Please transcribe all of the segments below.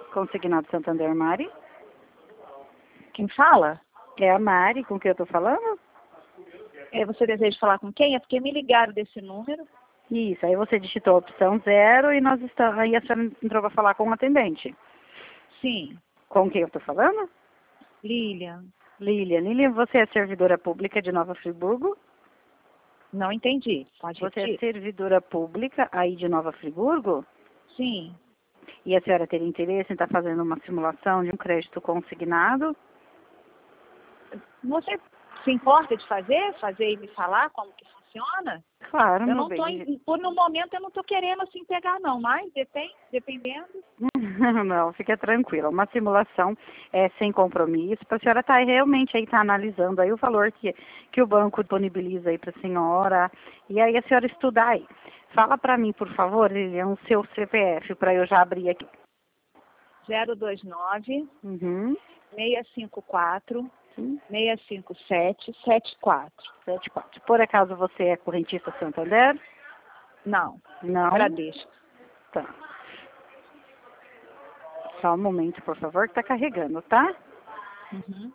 Consignado Santander, Mari. Quem fala? É a Mari, com quem eu estou falando? Você deseja falar com quem? É porque me ligaram desse número. Isso, aí você digitou a opção 0 e aí a senhora entrou para falar com um atendente. Sim. Com quem eu estou falando? Lilian. Lilian, você é servidora pública de Nova Friburgo? Não entendi. Pode Você repetir? é servidora pública aí de Nova Friburgo? Sim. E a senhora teria interesse em estar fazendo uma simulação de um crédito consignado? Você se importa de fazer? Fazer e me falar como que funciona? Claro, Eu meu não tô, bem. no momento eu não tô querendo assim pegar não, mas dependendo. Não, fica tranquila. Uma simulação sem compromisso, para a senhora estar realmente aí tá analisando aí o valor que o banco disponibiliza aí para a senhora, e aí a senhora estudar aí. Fala para mim, por favor, Lilian, o seu CPF, para eu já abrir aqui. 029 Uhum. 654 Sim. 657 74. 74. Por acaso você é correntista Santander? Não. Não? Agradeço. Tá. Só um momento, por favor, que tá carregando, tá? Uhum.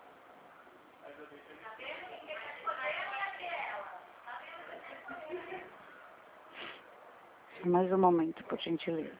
Mais um momento, por gentileza.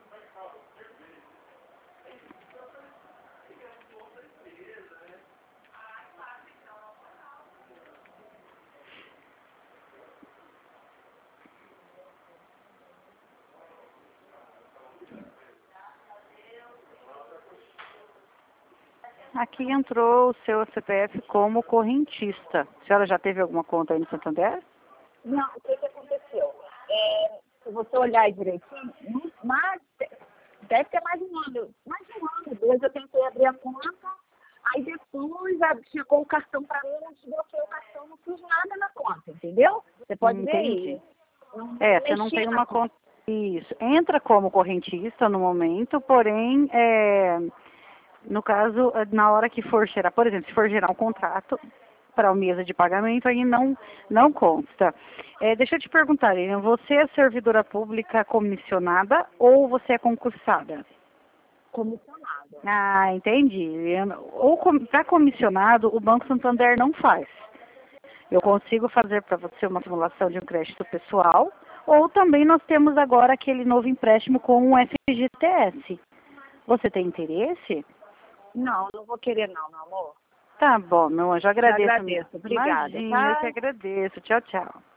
Aqui entrou o seu CPF como correntista. A senhora já teve alguma conta aí no Santander? Não, o que aconteceu? Se você olhar direitinho, mas deve ter mais um ano. Mais um ano, 2, eu tentei abrir a conta, aí depois chegou o cartão para mim, eu desbloqueei o cartão, não fiz nada na conta, entendeu? Você pode ver Entendi. aí. Você não tem uma conta. Isso. Entra como correntista no momento, porém, no caso, na hora que for gerar, por exemplo, se for gerar um contrato para a mesa de pagamento, aí não consta. Deixa eu te perguntar, Lilian, você é servidora pública comissionada ou você é concursada? Comissionada. Ah, entendi. Ou para comissionado, o Banco Santander não faz. Eu consigo fazer para você uma simulação de um crédito pessoal, ou também nós temos agora aquele novo empréstimo com o FGTS. Você tem interesse? Não, não vou querer não, meu amor. Tá bom, meu anjo, agradeço. Agradeço, obrigada. Imagina, eu Tá? que agradeço. Tchau, tchau.